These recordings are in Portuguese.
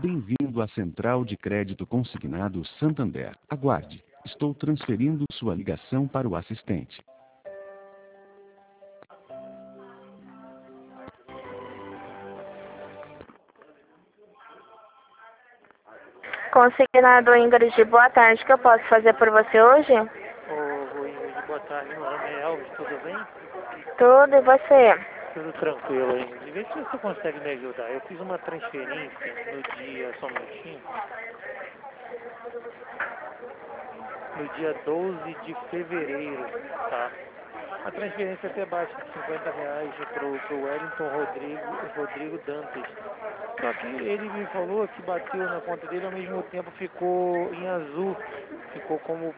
Bem-vindo à Central de Crédito Consignado Santander. Aguarde. Estou transferindo sua ligação para o assistente. Consignado Ingrid, boa tarde. O que eu posso fazer por você hoje? Ô, Ingrid, boa tarde. Meu nome é Elvis, tudo bem? Tudo, e você? Tudo tranquilo, Ingrid. Vê se você consegue me ajudar. Eu fiz uma transferência no dia, só um minutinho, no dia 12 de fevereiro, tá? A transferência até baixa de R$ 50 pro Wellington Rodrigo Dantas. Só que ele me falou que bateu na conta dele, ao mesmo tempo ficou em azul. Ficou como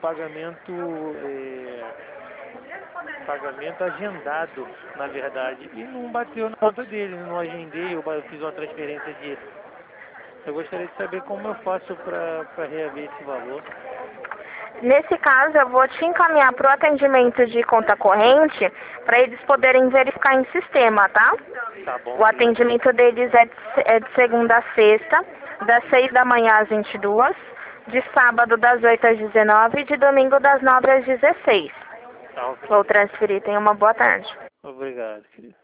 pagamento agendado, na verdade. E não bateu na conta dele, não agendei, eu fiz uma transferência de... Eu gostaria de saber como eu faço para reaver esse valor. Nesse caso, eu vou te encaminhar para o atendimento de conta corrente para eles poderem verificar em sistema, tá? Tá bom. O atendimento deles é de segunda a sexta, das 6 da manhã às 22, de sábado das 8 às 19 e de domingo das 9 às 16. Tá, ok. Vou transferir. Tenha uma boa tarde. Obrigado, querido.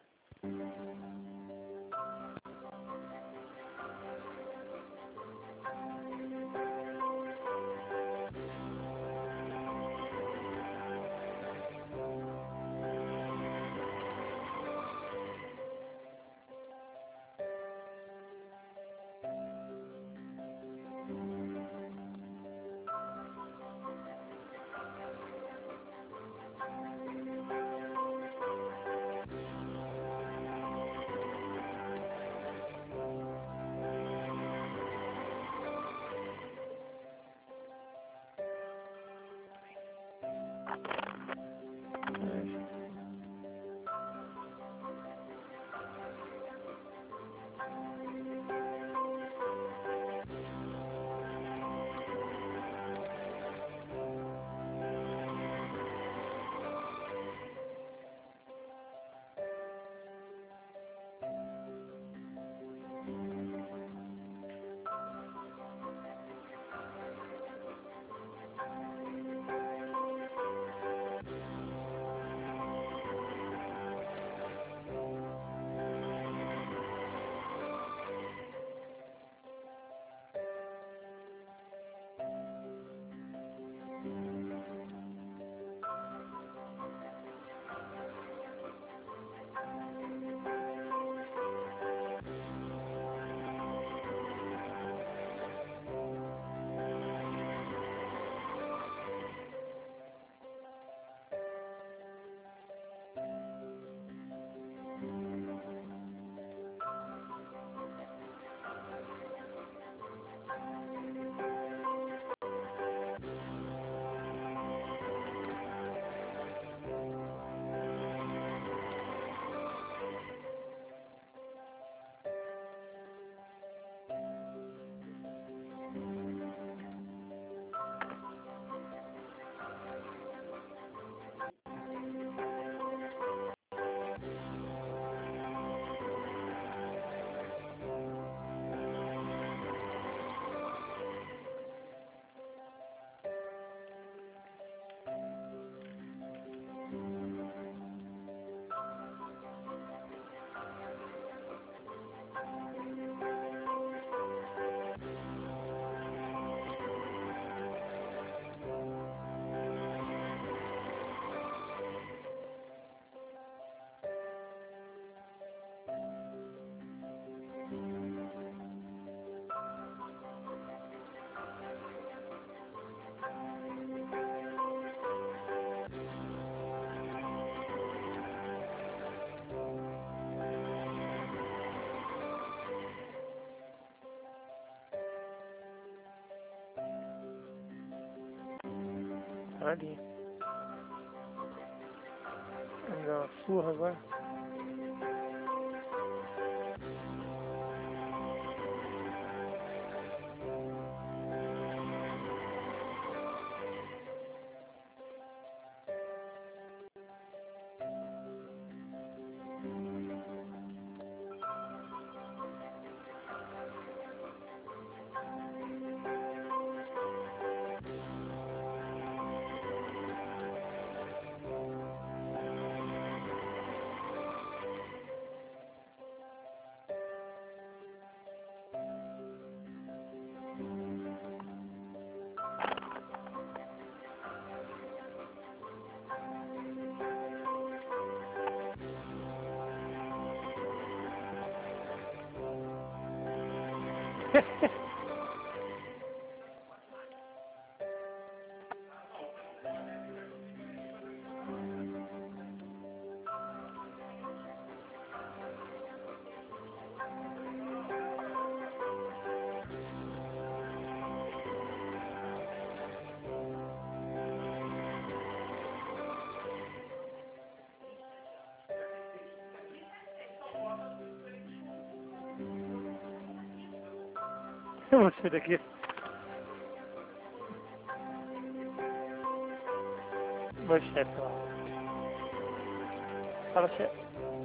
Ali. Vamos dar uma surra agora. Eu vou sair daqui. Meu chefe lá. Fala, chefe.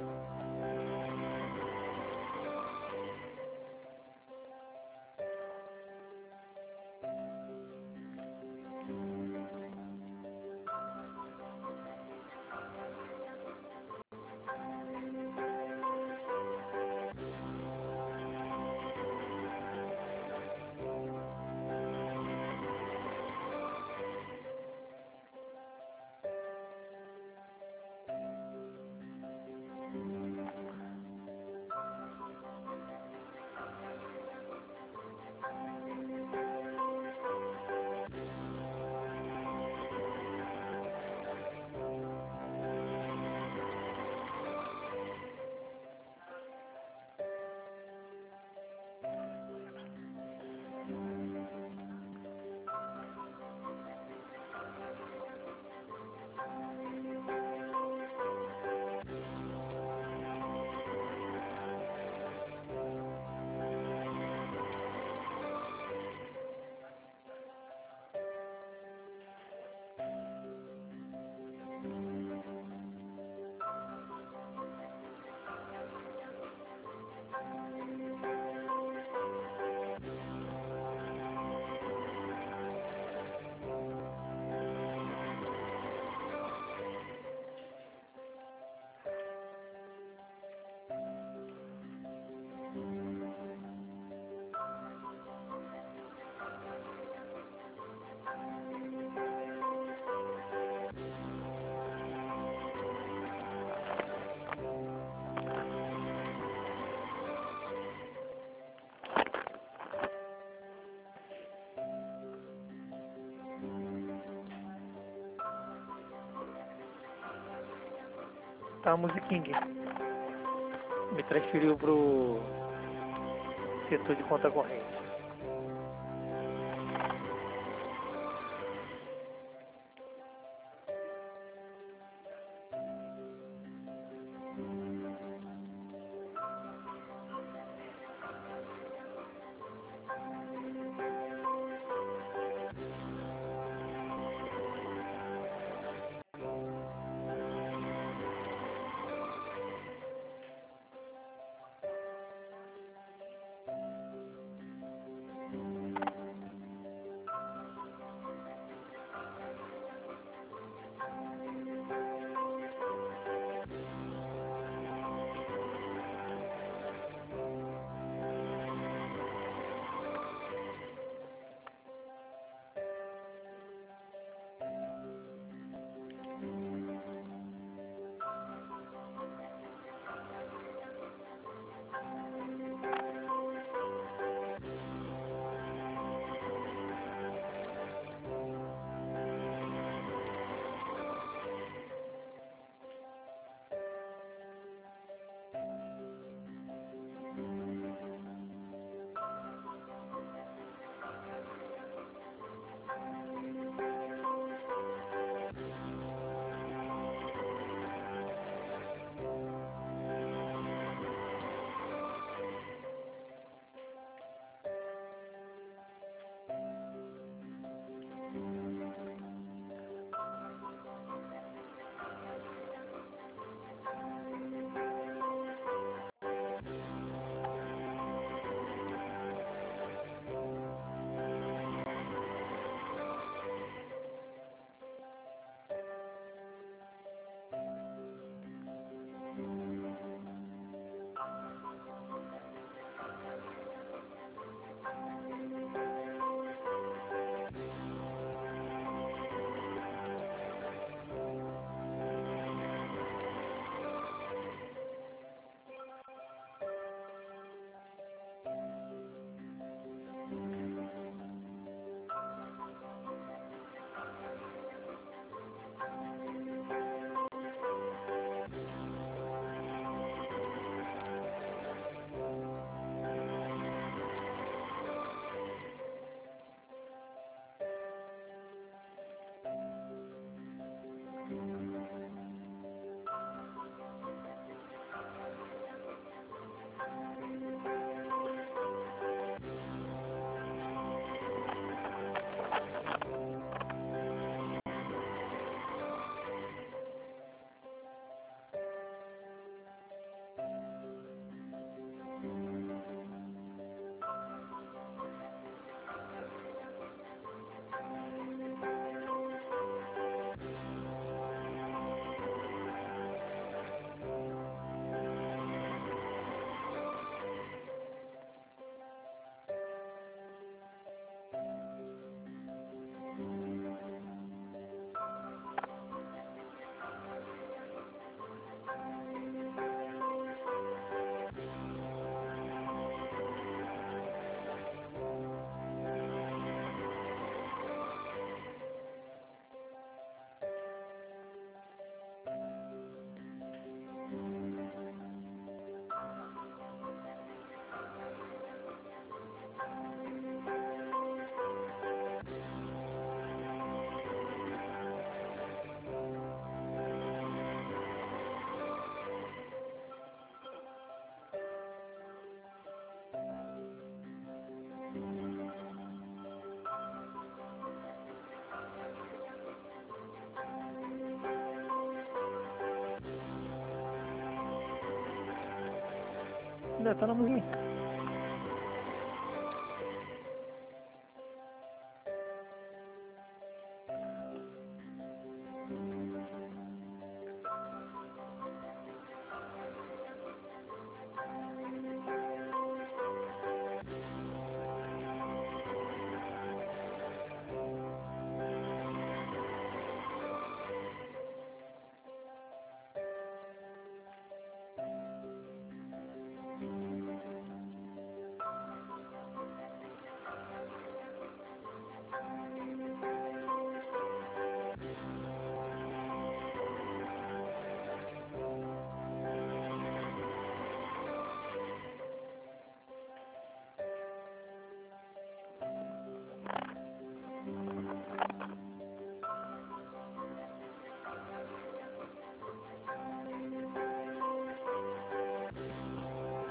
Tá a musiquinha. Me transferiu pro setor de conta corrente. ainda tá na manhã.